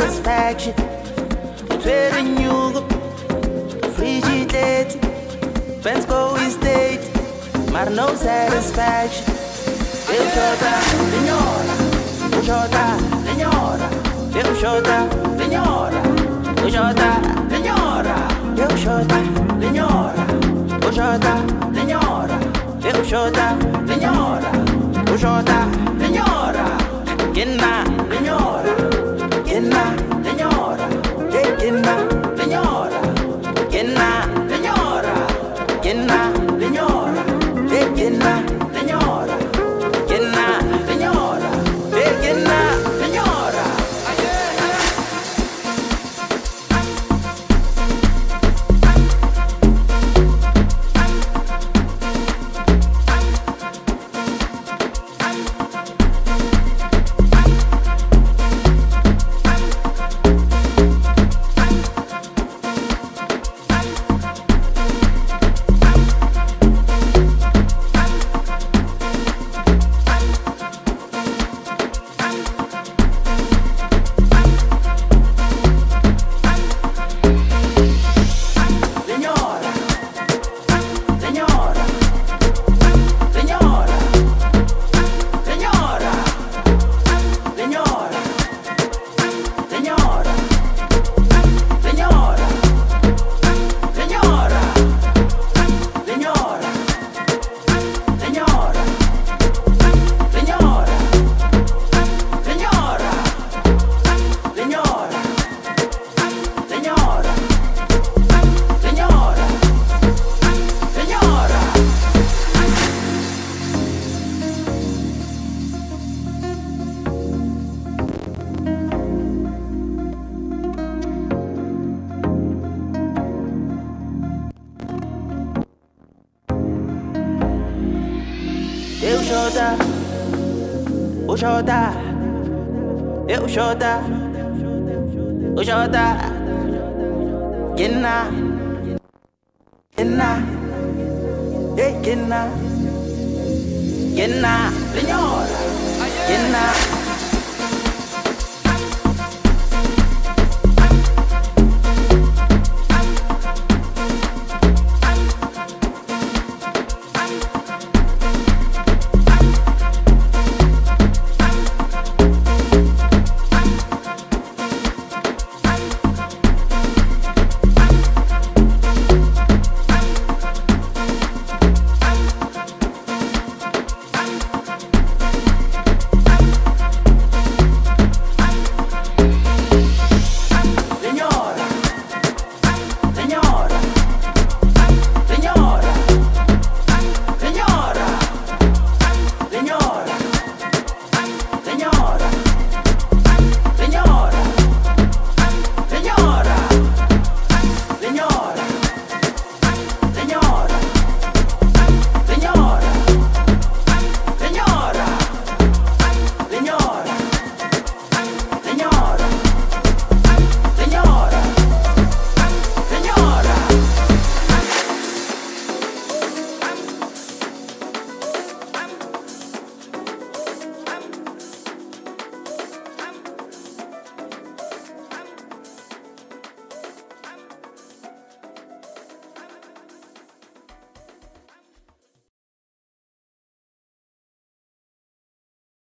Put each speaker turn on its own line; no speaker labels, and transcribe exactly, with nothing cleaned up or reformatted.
satisfaction. Trading you, frigidate, Bensko estate, but no satisfaction. Eu chota, senhora, eu chota, senhora, eu chota, senhora, eu chota, senhora, eu chota, senhora, eu chota, senhora, eu chota, senhora, eu chota, senhora, Genna, senhora, Genna, senhora, Genna, senhora, Genna, senhora, Genna, senhora, Genna, senhora, Genna, senhora, Genna, senhora. Eu chota, o chota, eu chota, o chota, Genna, Genna, hey Genna, Genna, senhora, Genna.